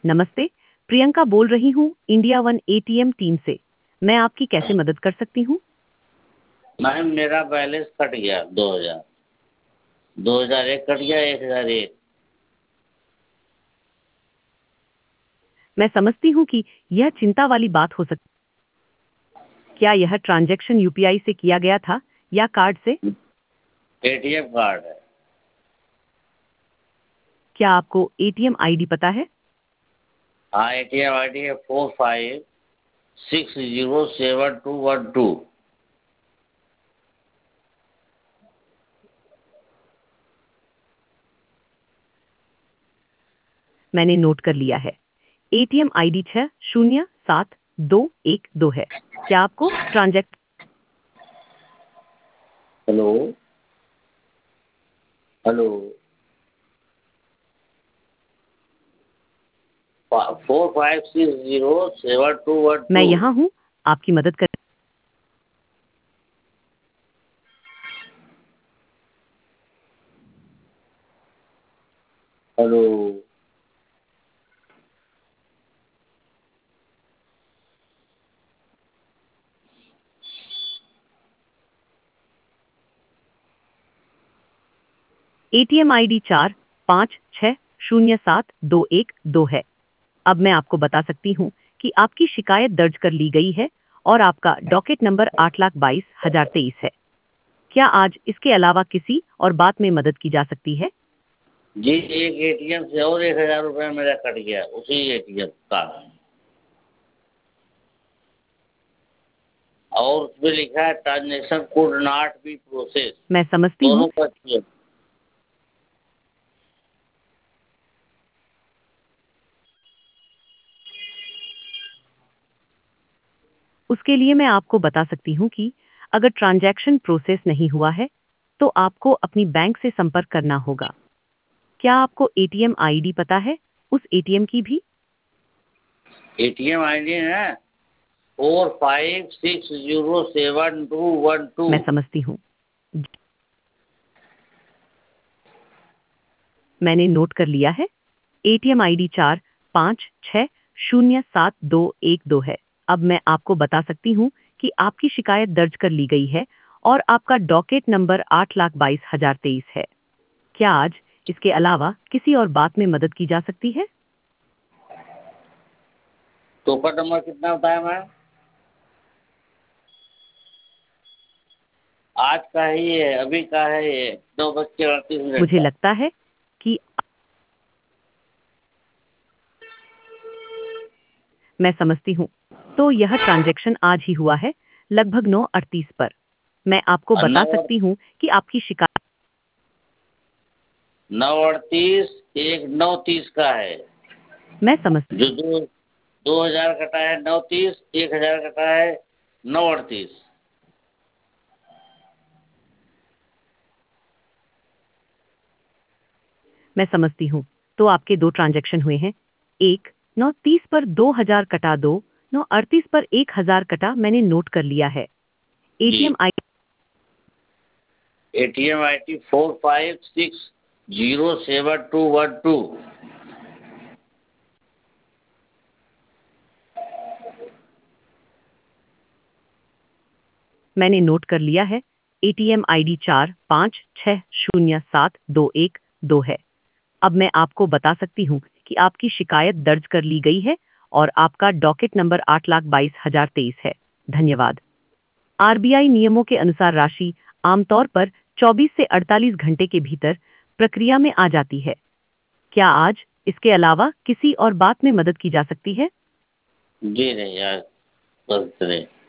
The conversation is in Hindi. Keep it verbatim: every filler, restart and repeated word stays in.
नमस्ते, प्रियंका बोल रही हूँ इंडिया वन एटीएम टीम से। मैं आपकी कैसे मदद कर सकती हूँ? मैम मेरा बैलेंस कट गया दो हज़ार दो हज़ार एक कट गया एक हज़ार एक। मैं समझती हूँ कि यह चिंता वाली बात हो सकती है। क्या यह ट्रांजैक्शन यूपीआई से किया गया था या कार्ड से? एटीएम कार्ड है। क्या आपको एटीएम आईडी पता है? हाँ, एटीएम आई डी है four five six zero seven two one two. मैंने नोट कर लिया है। एटीएम आईडी छह शून्य सात दो एक दो है। क्या आपको transact hello hello four five six zero seven two one मैं टू। यहाँ हूँ आपकी मदद कर। हेलो एटीएम आईडी चार पाँच छह शून्य सात दो एक दो है। अब मैं आपको बता सकती हूँ कि आपकी शिकायत दर्ज कर ली गई है और आपका डॉकेट नंबर आठ लाख बाईस हजार तेईस है। क्या आज इसके अलावा किसी और बात में मदद की जा सकती है? जी, एक एटीएम से और एक हजार रुपये मेरा कट गया उसी एटीएम का। और उसमें लिखा है transaction could not be process. मैं समझती हूँ। दोनों का चाहिए। उसके लिए मैं आपको बता सकती हूँ कि अगर ट्रांजैक्शन प्रोसेस नहीं हुआ है तो आपको अपनी बैंक से संपर्क करना होगा। क्या आपको एटीएम आईडी पता है उस एटीएम की भी? एटीएम आई डी है four five six zero seven two one two. मैं समझती हूँ। मैंने नोट कर लिया है। एटीएम आईडी चार पाँच छह शून्य सात दो एक दो है। अब मैं आपको बता सकती हूँ कि आपकी शिकायत दर्ज कर ली गई है और आपका डॉकेट नंबर आठ लाख बाईस हजार तेईस है। क्या आज इसके अलावा किसी और बात में मदद की जा सकती है? टोकन नंबर कितना बताया मैम? आज का है ये, अभी का है ये, दो बज के अड़तीस मिनट मुझे का। लगता है कि मैं समझती हूँ। तो यह ट्रांजैक्शन आज ही हुआ है, लगभग नौ अड़तीस पर। मैं आपको और बता नौ सकती हूँ कि आपकी शिकायत नौ अड़तीस एक नौ तीस का है। मैं समझ जो दो दो हजार कटा है नौ तीस, एक हजार कटा है नौ अड़तीस। मैं समझती हूँ। तो आपके दो ट्रांजैक्शन हुए हैं। एक नौ तीस पर दो हजार कटा दो नौ अड़तीस पर एक हजार कटा। मैंने नोट कर लिया है। जी, ATM I ATM I D four five six zero seven two one two. मैंने नोट कर लिया है। एटीएम आईडी चार पाँच छह शून्य सात दो एक दो है। अब मैं आपको बता सकती हूँ कि आपकी शिकायत दर्ज कर ली गई है और आपका डॉकेट नंबर आठ लाख बाईस हजार तेईस है। धन्यवाद। आरबीआई नियमों के अनुसार राशि आमतौर पर चौबीस से अड़तालीस घंटे के भीतर प्रक्रिया में आ जाती है। क्या आज इसके अलावा किसी और बात में मदद की जा सकती है? जी नहीं यार, बस नहीं।